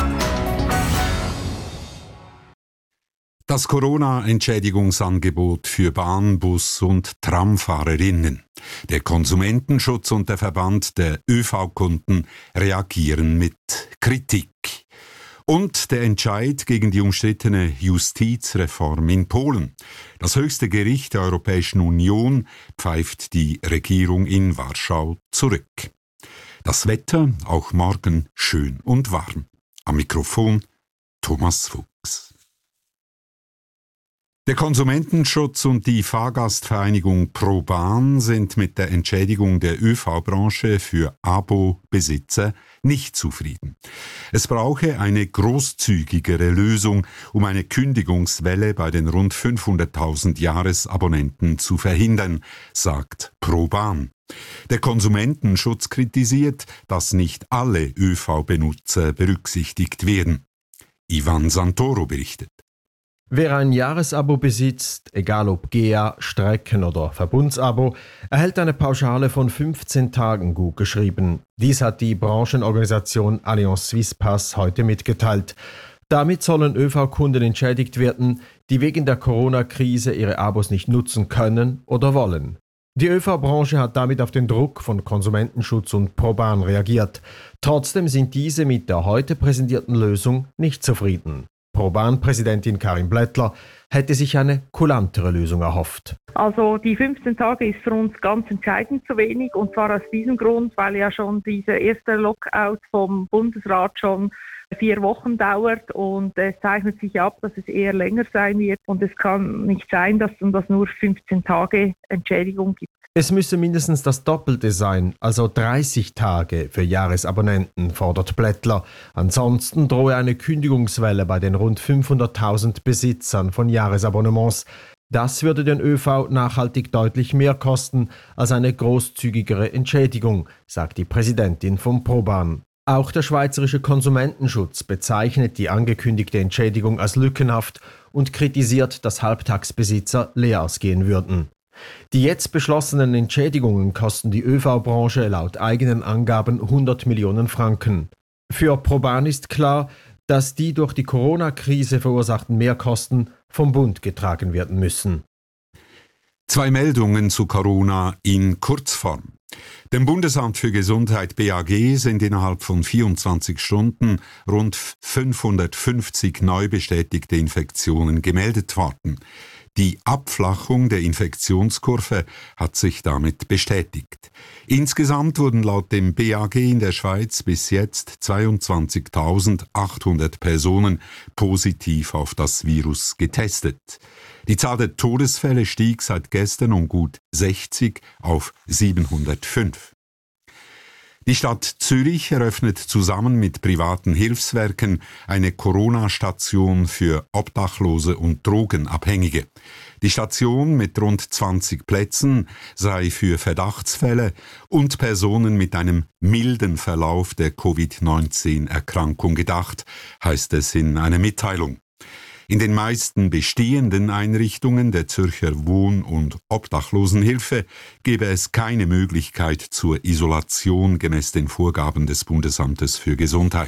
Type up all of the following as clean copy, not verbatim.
Das Corona-Entschädigungsangebot für Bahn-, Bus- und Tramfahrerinnen. Der Konsumentenschutz und der Verband der ÖV-Kunden reagieren mit Kritik. Und der Entscheid gegen die umstrittene Justizreform in Polen. Das höchste Gericht der Europäischen Union pfeift die Regierung in Warschau zurück. Das Wetter auch morgen schön und warm. Am Mikrofon Thomas Fuchs. Der Konsumentenschutz und die Fahrgastvereinigung ProBahn sind mit der Entschädigung der ÖV-Branche für Abo-Besitzer nicht zufrieden. Es brauche eine großzügigere Lösung, um eine Kündigungswelle bei den rund 500.000 Jahresabonnenten zu verhindern, sagt ProBahn. Der Konsumentenschutz kritisiert, dass nicht alle ÖV-Benutzer berücksichtigt werden. Ivan Santoro berichtet. Wer ein Jahresabo besitzt, egal ob GEA, Strecken- oder Verbundsabo, erhält eine Pauschale von 15 Tagen gutgeschrieben. Dies hat die Branchenorganisation Allianz Suisse Pass heute mitgeteilt. Damit sollen ÖV-Kunden entschädigt werden, die wegen der Corona-Krise ihre Abos nicht nutzen können oder wollen. Die ÖV-Branche hat damit auf den Druck von Konsumentenschutz und ProBahn reagiert. Trotzdem sind diese mit der heute präsentierten Lösung nicht zufrieden. ProBahn-Präsidentin Karin Blättler hätte sich eine kulantere Lösung erhofft. Also die 15 Tage ist für uns ganz entscheidend zu wenig, und zwar aus diesem Grund, weil ja schon dieser erste Lockout vom Bundesrat schon 4 Wochen dauert, und es zeichnet sich ab, dass es eher länger sein wird, und es kann nicht sein, dass es nur 15 Tage Entschädigung gibt. Es müsse mindestens das Doppelte sein, also 30 Tage für Jahresabonnenten, fordert Blättler. Ansonsten drohe eine Kündigungswelle bei den rund 500.000 Besitzern von Jahresabonnements. Das würde den ÖV nachhaltig deutlich mehr kosten als eine großzügigere Entschädigung, sagt die Präsidentin von ProBahn. Auch der Schweizerische Konsumentenschutz bezeichnet die angekündigte Entschädigung als lückenhaft und kritisiert, dass Halbtagsbesitzer leer ausgehen würden. Die jetzt beschlossenen Entschädigungen kosten die ÖV-Branche laut eigenen Angaben 100 Millionen Franken. Für ProBahn ist klar, dass die durch die Corona-Krise verursachten Mehrkosten vom Bund getragen werden müssen. 2 Meldungen zu Corona in Kurzform. Dem Bundesamt für Gesundheit BAG sind innerhalb von 24 Stunden rund 550 neu bestätigte Infektionen gemeldet worden. Die Abflachung der Infektionskurve hat sich damit bestätigt. Insgesamt wurden laut dem BAG in der Schweiz bis jetzt 22.800 Personen positiv auf das Virus getestet. Die Zahl der Todesfälle stieg seit gestern um gut 60 auf 705. Die Stadt Zürich eröffnet zusammen mit privaten Hilfswerken eine Corona-Station für Obdachlose und Drogenabhängige. Die Station mit rund 20 Plätzen sei für Verdachtsfälle und Personen mit einem milden Verlauf der Covid-19-Erkrankung gedacht, heißt es in einer Mitteilung. In den meisten bestehenden Einrichtungen der Zürcher Wohn- und Obdachlosenhilfe gebe es keine Möglichkeit zur Isolation gemäß den Vorgaben des Bundesamtes für Gesundheit.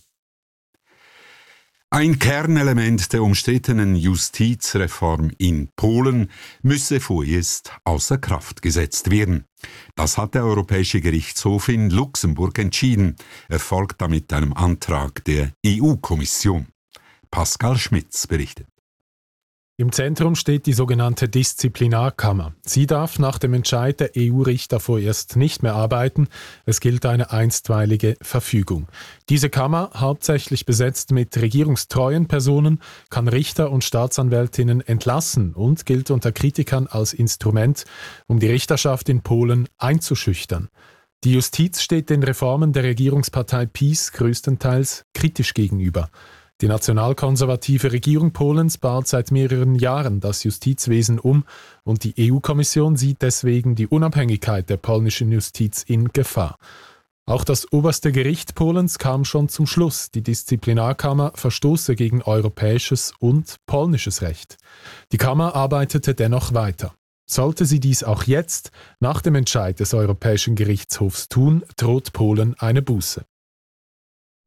Ein Kernelement der umstrittenen Justizreform in Polen müsse vorerst außer Kraft gesetzt werden. Das hat der Europäische Gerichtshof in Luxemburg entschieden, erfolgt damit einem Antrag der EU-Kommission. Pascal Schmitz berichtet. Im Zentrum steht die sogenannte Disziplinarkammer. Sie darf nach dem Entscheid der EU-Richter vorerst nicht mehr arbeiten. Es gilt eine einstweilige Verfügung. Diese Kammer, hauptsächlich besetzt mit regierungstreuen Personen, kann Richter und Staatsanwältinnen entlassen und gilt unter Kritikern als Instrument, um die Richterschaft in Polen einzuschüchtern. Die Justiz steht den Reformen der Regierungspartei PiS größtenteils kritisch gegenüber. Die nationalkonservative Regierung Polens baut seit mehreren Jahren das Justizwesen um und die EU-Kommission sieht deswegen die Unabhängigkeit der polnischen Justiz in Gefahr. Auch das oberste Gericht Polens kam schon zum Schluss, die Disziplinarkammer verstoße gegen europäisches und polnisches Recht. Die Kammer arbeitete dennoch weiter. Sollte sie dies auch jetzt, nach dem Entscheid des Europäischen Gerichtshofs tun, droht Polen eine Buße.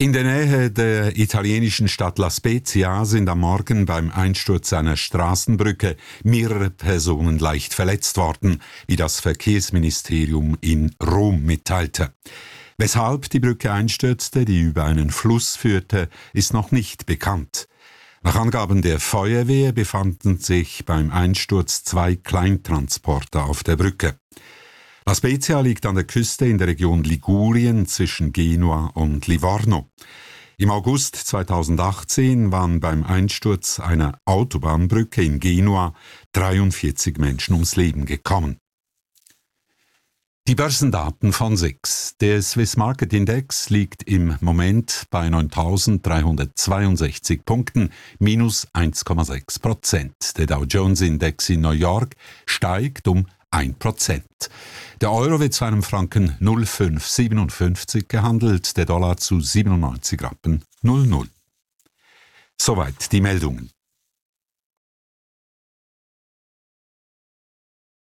In der Nähe der italienischen Stadt La Spezia sind am Morgen beim Einsturz einer Straßenbrücke mehrere Personen leicht verletzt worden, wie das Verkehrsministerium in Rom mitteilte. Weshalb die Brücke einstürzte, die über einen Fluss führte, ist noch nicht bekannt. Nach Angaben der Feuerwehr befanden sich beim Einsturz 2 Kleintransporter auf der Brücke. La Spezia liegt an der Küste in der Region Ligurien zwischen Genua und Livorno. Im August 2018 waren beim Einsturz einer Autobahnbrücke in Genua 43 Menschen ums Leben gekommen. Die Börsendaten von SIX. Der Swiss Market Index liegt im Moment bei 9.362 Punkten, minus 1,6%. Der Dow Jones Index in New York steigt um 1%. Der Euro wird zu einem Franken 0,557 gehandelt, der Dollar zu 97,00 Rappen. Soweit die Meldungen.